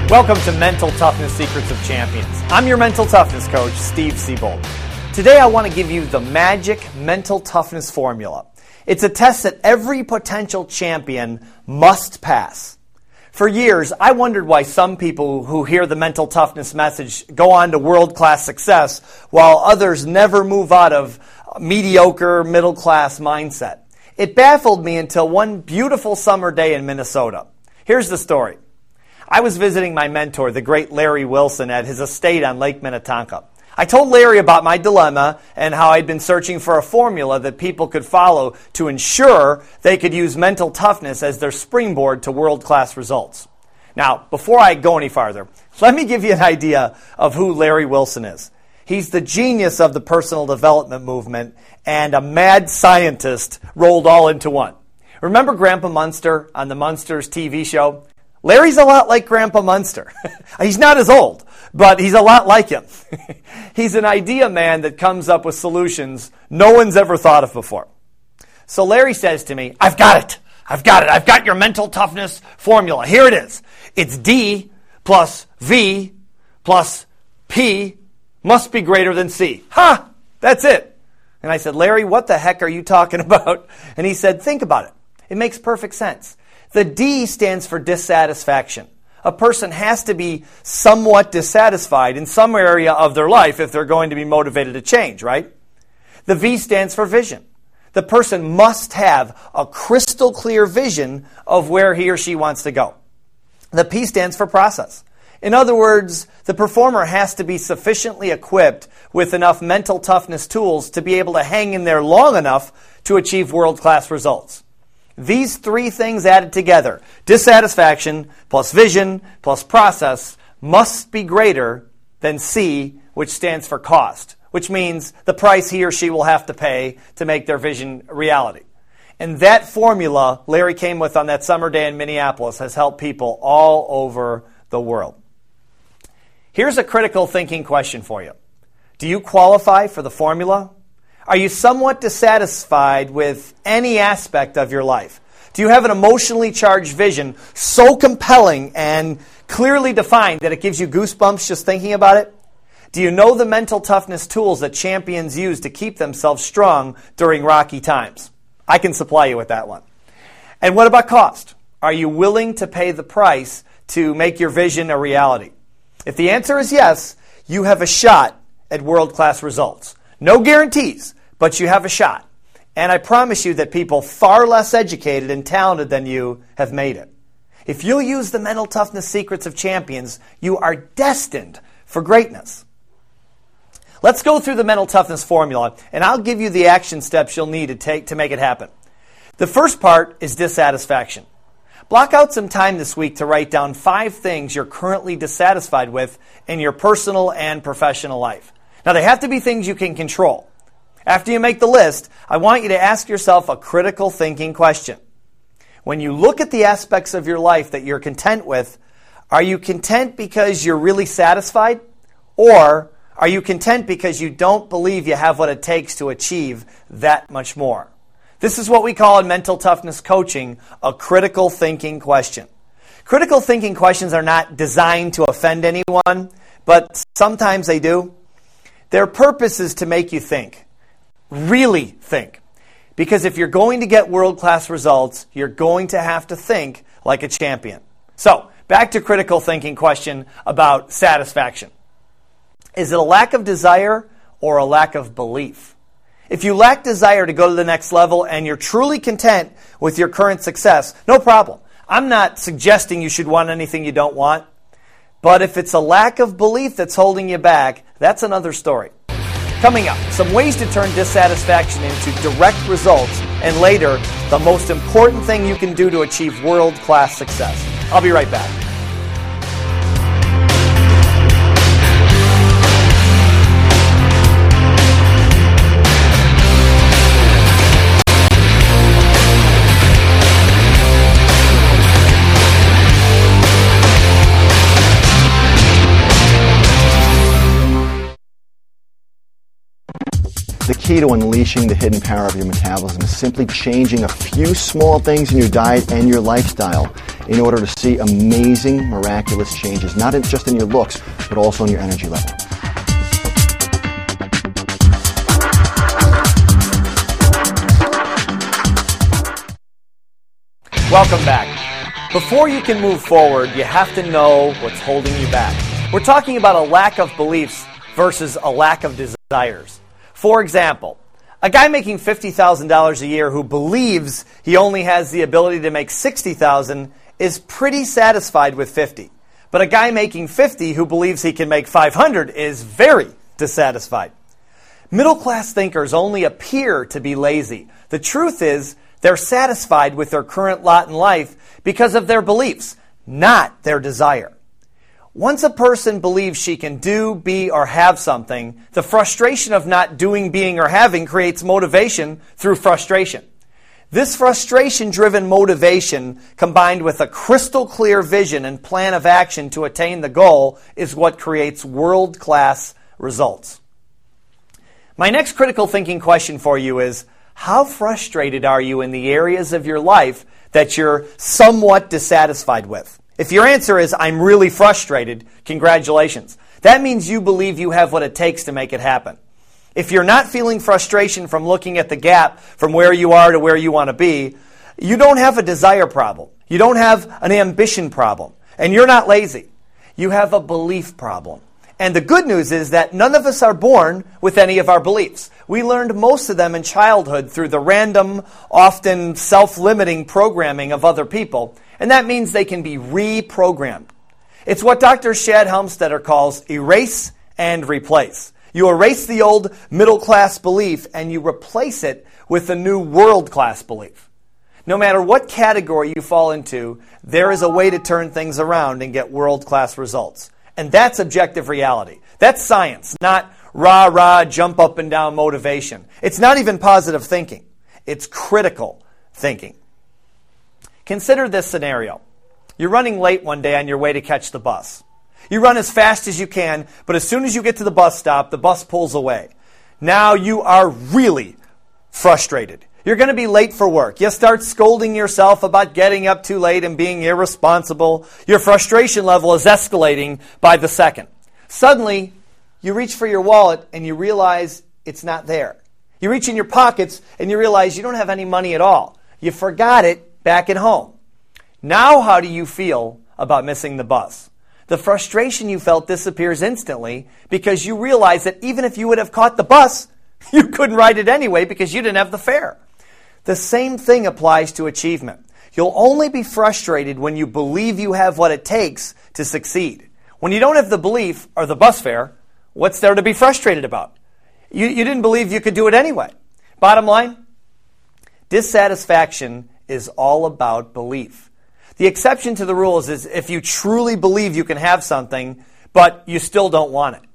Welcome to Mental Toughness Secrets of Champions. I'm your mental toughness coach, Steve Siebold. Today I want to give you the magic mental toughness formula. It's a test that every potential champion must pass. For years, I wondered why some people who hear the mental toughness message go on to world-class success while others never move out of mediocre, middle-class mindset. It baffled me until one beautiful summer day in Minnesota. Here's the story. I was visiting my mentor, the great Larry Wilson, at his estate on Lake Minnetonka. I told Larry about my dilemma and how I'd been searching for a formula that people could follow to ensure they could use mental toughness as their springboard to world-class results. Now, before I go any farther, let me give you an idea of who Larry Wilson is. He's the genius of the personal development movement and a mad scientist rolled all into one. Remember Grandpa Munster on the Munsters TV show? Larry's a lot like Grandpa Munster. He's not as old, but he's a lot like him. He's an idea man that comes up with solutions no one's ever thought of before. So Larry says to me, I've got it. I've got your mental toughness formula. Here it is. It's D plus V plus P must be greater than C. Ha! That's it. And I said, Larry, what the heck are you talking about? And he said, think about it. It makes perfect sense. The D stands for dissatisfaction. A person has to be somewhat dissatisfied in some area of their life if they're going to be motivated to change, right? The V stands for vision. The person must have a crystal clear vision of where he or she wants to go. The P stands for process. In other words, the performer has to be sufficiently equipped with enough mental toughness tools to be able to hang in there long enough to achieve world-class results. These three things added together, dissatisfaction plus vision plus process, must be greater than C, which stands for cost, which means the price he or she will have to pay to make their vision a reality. And that formula Larry came with on that summer day in Minneapolis has helped people all over the world. Here's a critical thinking question for you. Do you qualify for the formula? Are you somewhat dissatisfied with any aspect of your life? Do you have an emotionally charged vision so compelling and clearly defined that it gives you goosebumps just thinking about it? Do you know the mental toughness tools that champions use to keep themselves strong during rocky times? I can supply you with that one. And what about cost? Are you willing to pay the price to make your vision a reality? If the answer is yes, you have a shot at world-class results. No guarantees, but you have a shot. And I promise you that people far less educated and talented than you have made it. If you'll use the mental toughness secrets of champions, you are destined for greatness. Let's go through the mental toughness formula, and I'll give you the action steps you'll need to take to make it happen. The first part is dissatisfaction. Block out some time this week to write down 5 things you're currently dissatisfied with in your personal and professional life. Now, they have to be things you can control. After you make the list, I want you to ask yourself a critical thinking question. When you look at the aspects of your life that you're content with, are you content because you're really satisfied? Or are you content because you don't believe you have what it takes to achieve that much more? This is what we call in mental toughness coaching a critical thinking question. Critical thinking questions are not designed to offend anyone, but sometimes they do. Their purpose is to make you think. Really think. Because if you're going to get world-class results, you're going to have to think like a champion. So, back to critical thinking question about satisfaction. Is it a lack of desire or a lack of belief? If you lack desire to go to the next level and you're truly content with your current success, no problem. I'm not suggesting you should want anything you don't want. But if it's a lack of belief that's holding you back, that's another story. Coming up, some ways to turn dissatisfaction into direct results, and later, the most important thing you can do to achieve world-class success. I'll be right back. The key to unleashing the hidden power of your metabolism is simply changing a few small things in your diet and your lifestyle. in order to see amazing, miraculous changes, not just in your looks, but also in your energy level. Welcome back. Before you can move forward, you have to know what's holding you back. We're talking about a lack of beliefs versus a lack of desires. For example, a guy making $50,000 a year who believes he only has the ability to make $60,000 is pretty satisfied with 50. But a guy making 50 who believes he can make 500 is very dissatisfied. Middle-class thinkers only appear to be lazy. The truth is, they're satisfied with their current lot in life because of their beliefs, not their desire. Once a person believes she can do, be, or have something, the frustration of not doing, being, or having creates motivation through frustration. This frustration-driven motivation, combined with a crystal-clear vision and plan of action to attain the goal, is what creates world-class results. My next critical thinking question for you is, how frustrated are you in the areas of your life that you're somewhat dissatisfied with? If your answer is, I'm really frustrated, congratulations. That means you believe you have what it takes to make it happen. If you're not feeling frustration from looking at the gap from where you are to where you want to be, you don't have a desire problem. You don't have an ambition problem. And you're not lazy. You have a belief problem. And the good news is that none of us are born with any of our beliefs. We learned most of them in childhood through the random, often self-limiting programming of other people, and that means they can be reprogrammed. It's what Dr. Shad Helmstetter calls erase and replace. You erase the old middle-class belief and you replace it with a new world-class belief. No matter what category you fall into, there is a way to turn things around and get world-class results. And that's objective reality. That's science, not rah-rah, jump up and down motivation. It's not even positive thinking. It's critical thinking. Consider this scenario. You're running late one day on your way to catch the bus. You run as fast as you can, but as soon as you get to the bus stop, the bus pulls away. Now you are really frustrated. You're going to be late for work. You start scolding yourself about getting up too late and being irresponsible. Your frustration level is escalating by the second. Suddenly, you reach for your wallet and you realize it's not there. You reach in your pockets and you realize you don't have any money at all. You forgot it back at home. Now how do you feel about missing the bus? The frustration you felt disappears instantly because you realize that even if you would have caught the bus, you couldn't ride it anyway because you didn't have the fare. The same thing applies to achievement. You'll only be frustrated when you believe you have what it takes to succeed. When you don't have the belief or the bus fare, what's there to be frustrated about? You didn't believe you could do it anyway. Bottom line, dissatisfaction is all about belief. The exception to the rule is if you truly believe you can have something, but you still don't want it.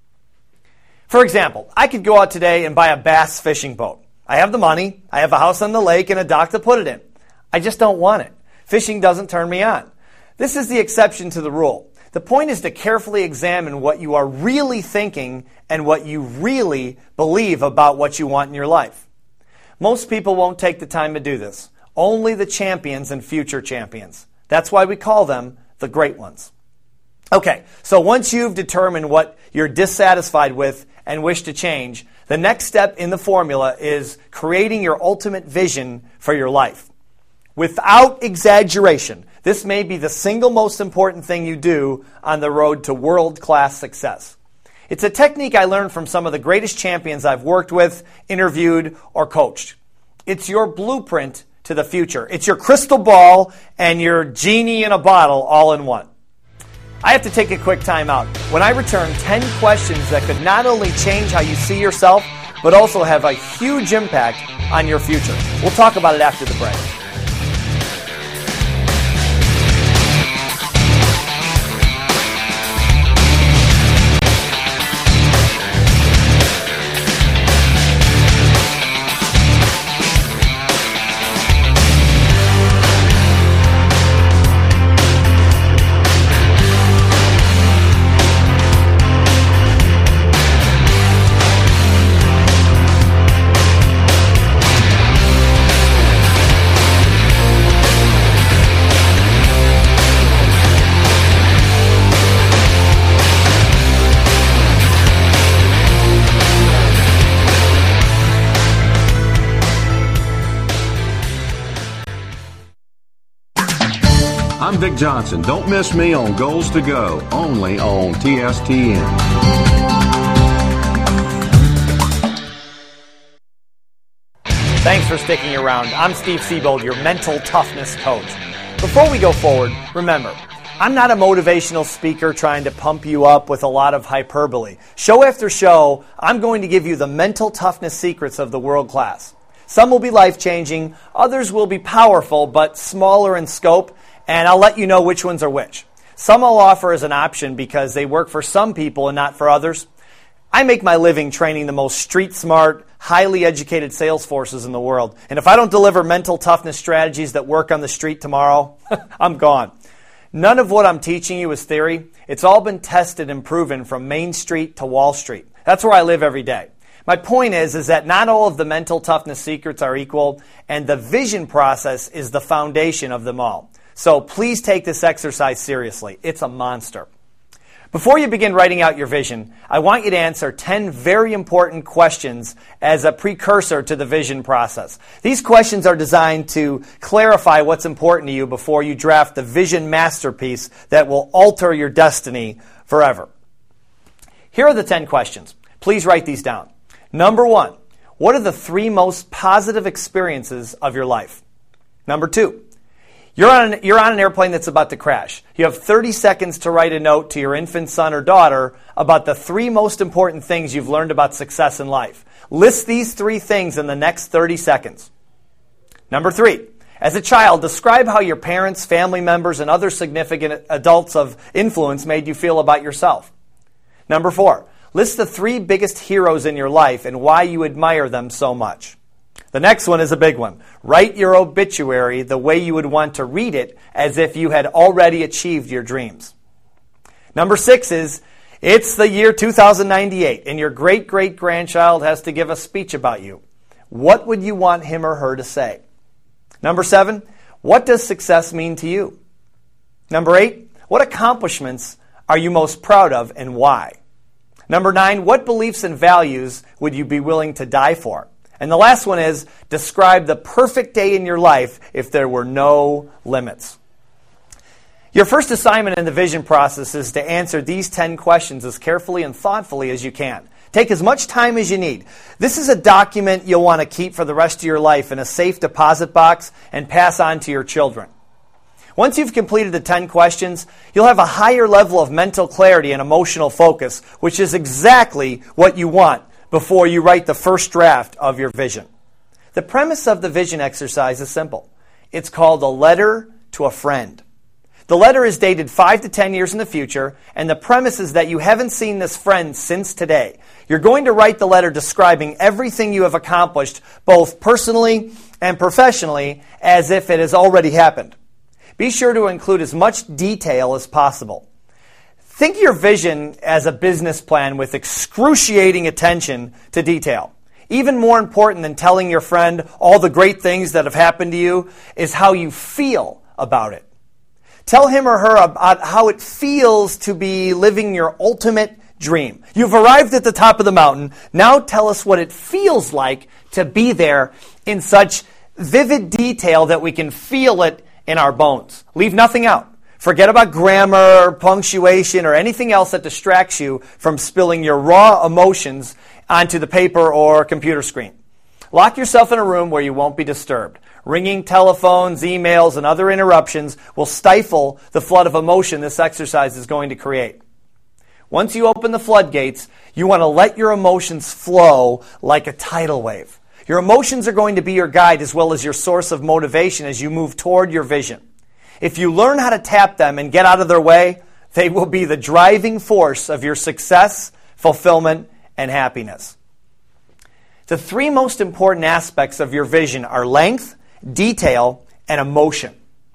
For example, I could go out today and buy a bass fishing boat. I have the money, I have a house on the lake and a dock to put it in. I just don't want it. Fishing doesn't turn me on. This is the exception to the rule. The point is to carefully examine what you are really thinking and what you really believe about what you want in your life. Most people won't take the time to do this. Only the champions and future champions. That's why we call them the great ones. Okay, so once you've determined what you're dissatisfied with and wish to change, the next step in the formula is creating your ultimate vision for your life. Without exaggeration, this may be the single most important thing you do on the road to world-class success. It's a technique I learned from some of the greatest champions I've worked with, interviewed, or coached. It's your blueprint to the future. It's your crystal ball and your genie in a bottle all in one. I have to take a quick time out. When I return, 10 questions that could not only change how you see yourself, but also have a huge impact on your future. We'll talk about it after the break. I'm Vic Johnson. Don't miss me on Goals to Go, only on TSTN. Thanks for sticking around. I'm Steve Siebold, your mental toughness coach. Before we go forward, remember, I'm not a motivational speaker trying to pump you up with a lot of hyperbole. Show after show, I'm going to give you the mental toughness secrets of the world class. Some will be life-changing, others will be powerful but smaller in scope, and I'll let you know which ones are which. Some I'll offer as an option because they work for some people and not for others. I make my living training the most street-smart, highly educated sales forces in the world. And if I don't deliver mental toughness strategies that work on the street tomorrow, I'm gone. None of what I'm teaching you is theory. It's all been tested and proven from Main Street to Wall Street. That's where I live every day. My point is that not all of the mental toughness secrets are equal, and the vision process is the foundation of them all. So please take this exercise seriously. It's a monster. Before you begin writing out your vision, I want you to answer 10 very important questions as a precursor to the vision process. These questions are designed to clarify what's important to you before you draft the vision masterpiece that will alter your destiny forever. Here are the 10 questions. Please write these down. Number 1, what are the 3 most positive experiences of your life? Number 2, You're on an airplane that's about to crash. You have 30 seconds to write a note to your infant son or daughter about the 3 most important things you've learned about success in life. List these 3 things in the next 30 seconds. Number 3, as a child, describe how your parents, family members, and other significant adults of influence made you feel about yourself. Number 4, list the 3 biggest heroes in your life and why you admire them so much. The next one is a big one. Write your obituary the way you would want to read it, as if you had already achieved your dreams. Number 6 is, it's the year 2098, and your great-great-grandchild has to give a speech about you. What would you want him or her to say? Number 7, what does success mean to you? Number 8, what accomplishments are you most proud of and why? Number 9, what beliefs and values would you be willing to die for? And the last one is, describe the perfect day in your life if there were no limits. Your first assignment in the vision process is to answer these 10 questions as carefully and thoughtfully as you can. Take as much time as you need. This is a document you'll want to keep for the rest of your life in a safe deposit box and pass on to your children. Once you've completed the 10 questions, you'll have a higher level of mental clarity and emotional focus, which is exactly what you want before you write the first draft of your vision. The premise of the vision exercise is simple. It's called a letter to a friend. The letter is dated 5 to 10 years in the future, and the premise is that you haven't seen this friend since today. You're going to write the letter describing everything you have accomplished, both personally and professionally, as if it has already happened. Be sure to include as much detail as possible. Think of your vision as a business plan with excruciating attention to detail. Even more important than telling your friend all the great things that have happened to you is how you feel about it. Tell him or her about how it feels to be living your ultimate dream. You've arrived at the top of the mountain. Now tell us what it feels like to be there in such vivid detail that we can feel it in our bones. Leave nothing out. Forget about grammar, punctuation, or anything else that distracts you from spilling your raw emotions onto the paper or computer screen. Lock yourself in a room where you won't be disturbed. Ringing telephones, emails, and other interruptions will stifle the flood of emotion this exercise is going to create. Once you open the floodgates, you want to let your emotions flow like a tidal wave. Your emotions are going to be your guide as well as your source of motivation as you move toward your vision. If you learn how to tap them and get out of their way, they will be the driving force of your success, fulfillment, and happiness. The 3 most important aspects of your vision are length, detail, and emotion.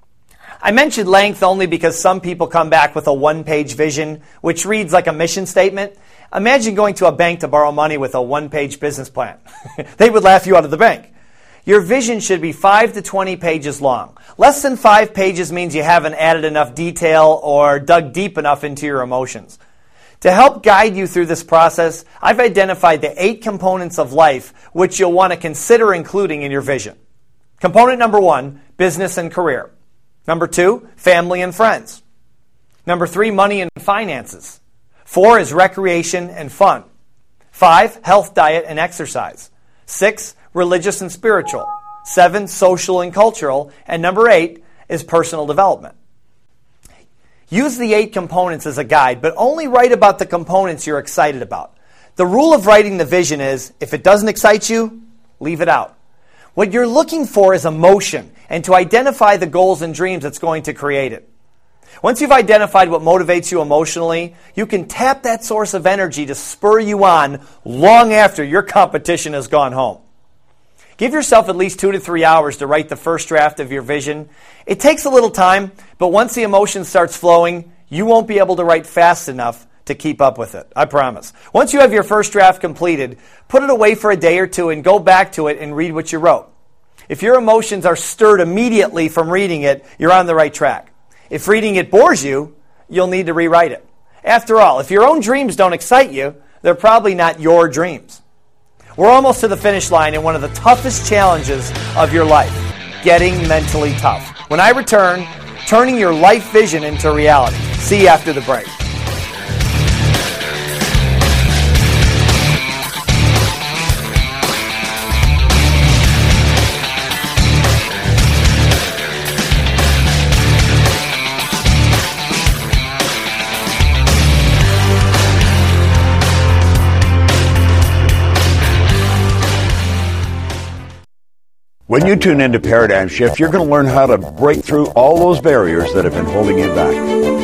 I mentioned length only because some people come back with a 1-page vision, which reads like a mission statement. Imagine going to a bank to borrow money with a 1-page business plan. They would laugh you out of the bank. Your vision should be 5 to 20 pages long. Less than 5 pages means you haven't added enough detail or dug deep enough into your emotions. To help guide you through this process, I've identified the 8 components of life which you'll want to consider including in your vision. Component number 1, business and career. Number 2, family and friends. Number 3, money and finances. 4 is recreation and fun. 5, health, diet, and exercise. 6, religious and spiritual. 7, social and cultural. And number 8 is personal development. Use the 8 components as a guide, but only write about the components you're excited about. The rule of writing the vision is, if it doesn't excite you, leave it out. What you're looking for is emotion, and to identify the goals and dreams that's going to create it. Once you've identified what motivates you emotionally, you can tap that source of energy to spur you on long after your competition has gone home. Give yourself at least 2 to 3 hours to write the first draft of your vision. It takes a little time, but once the emotion starts flowing, you won't be able to write fast enough to keep up with it. I promise. Once you have your first draft completed, put it away for a day or two and go back to it and read what you wrote. If your emotions are stirred immediately from reading it, you're on the right track. If reading it bores you, you'll need to rewrite it. After all, if your own dreams don't excite you, they're probably not your dreams. We're almost to the finish line in one of the toughest challenges of your life, getting mentally tough. When I return, turning your life vision into reality. See you after the break. When you tune into Paradigm Shift, you're going to learn how to break through all those barriers that have been holding you back.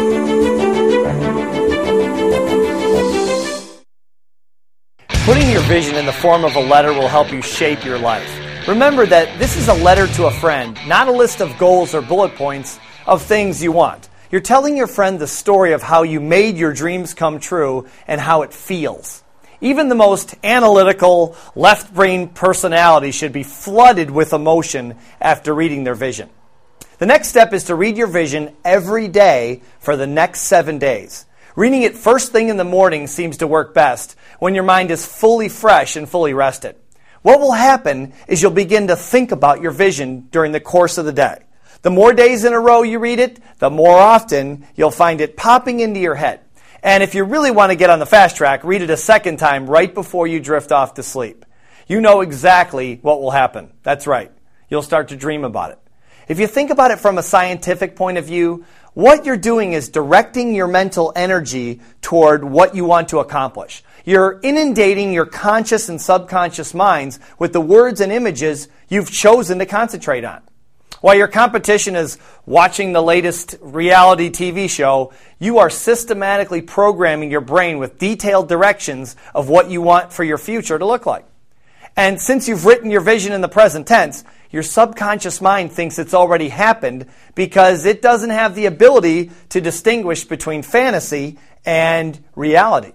Putting your vision in the form of a letter will help you shape your life. Remember that this is a letter to a friend, not a list of goals or bullet points of things you want. You're telling your friend the story of how you made your dreams come true and how it feels. Even the most analytical, left-brain personality should be flooded with emotion after reading their vision. The next step is to read your vision every day for the next 7 days. Reading it first thing in the morning seems to work best when your mind is fully fresh and fully rested. What will happen is you'll begin to think about your vision during the course of the day. The more days in a row you read it, the more often you'll find it popping into your head. And if you really want to get on the fast track, read it a second time right before you drift off to sleep. You know exactly what will happen. That's right. You'll start to dream about it. If you think about it from a scientific point of view, what you're doing is directing your mental energy toward what you want to accomplish. You're inundating your conscious and subconscious minds with the words and images you've chosen to concentrate on. While your competition is watching the latest reality TV show, you are systematically programming your brain with detailed directions of what you want for your future to look like. And since you've written your vision in the present tense, your subconscious mind thinks it's already happened because it doesn't have the ability to distinguish between fantasy and reality.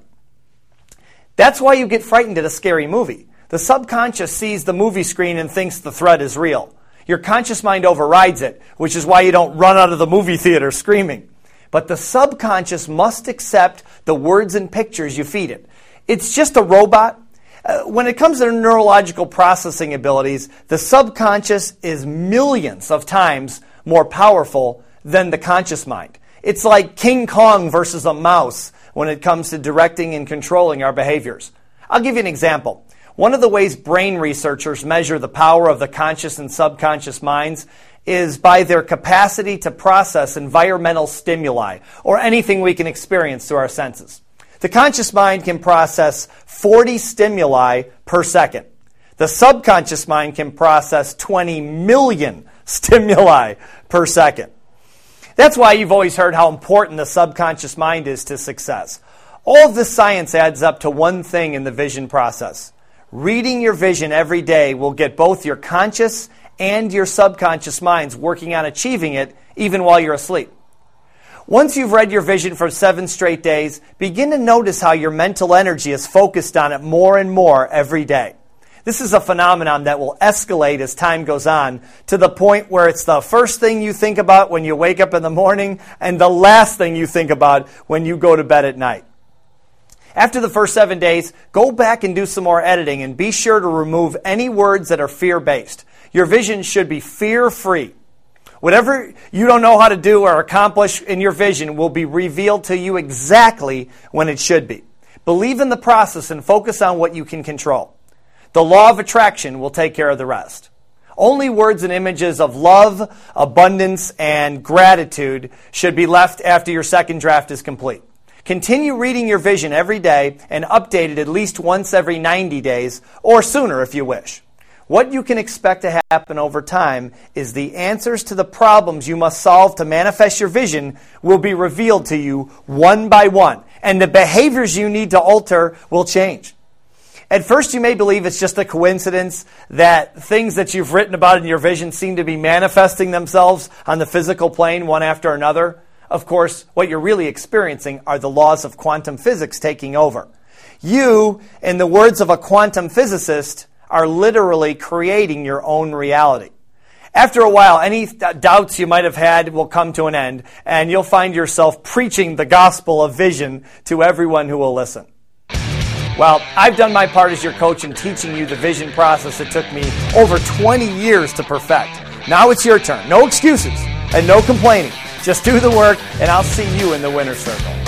That's why you get frightened at a scary movie. The subconscious sees the movie screen and thinks the threat is real. Your conscious mind overrides it, which is why you don't run out of the movie theater screaming. But the subconscious must accept the words and pictures you feed it. It's just a robot. When it comes to neurological processing abilities, the subconscious is millions of times more powerful than the conscious mind. It's like King Kong versus a mouse when it comes to directing and controlling our behaviors. I'll give you an example. One of the ways brain researchers measure the power of the conscious and subconscious minds is by their capacity to process environmental stimuli, or anything we can experience through our senses. The conscious mind can process 40 stimuli per second. The subconscious mind can process 20 million stimuli per second. That's why you've always heard how important the subconscious mind is to success. All of this science adds up to one thing in the vision process. Reading your vision every day will get both your conscious and your subconscious minds working on achieving it even while you're asleep. Once you've read your vision for 7 straight days, begin to notice how your mental energy is focused on it more and more every day. This is a phenomenon that will escalate as time goes on to the point where it's the first thing you think about when you wake up in the morning and the last thing you think about when you go to bed at night. After the first 7 days, go back and do some more editing and be sure to remove any words that are fear-based. Your vision should be fear-free. Whatever you don't know how to do or accomplish in your vision will be revealed to you exactly when it should be. Believe in the process and focus on what you can control. The law of attraction will take care of the rest. Only words and images of love, abundance, and gratitude should be left after your second draft is complete. Continue reading your vision every day and update it at least once every 90 days or sooner if you wish. What you can expect to happen over time is the answers to the problems you must solve to manifest your vision will be revealed to you one by one, and the behaviors you need to alter will change. At first, you may believe it's just a coincidence that things that you've written about in your vision seem to be manifesting themselves on the physical plane one after another. Of course, what you're really experiencing are the laws of quantum physics taking over. You, in the words of a quantum physicist, are literally creating your own reality. After a while, any doubts you might have had will come to an end, and you'll find yourself preaching the gospel of vision to everyone who will listen. Well, I've done my part as your coach in teaching you the vision process that took me over 20 years to perfect. Now it's your turn. No excuses and no complaining. Just do the work, and I'll see you in the winner's circle.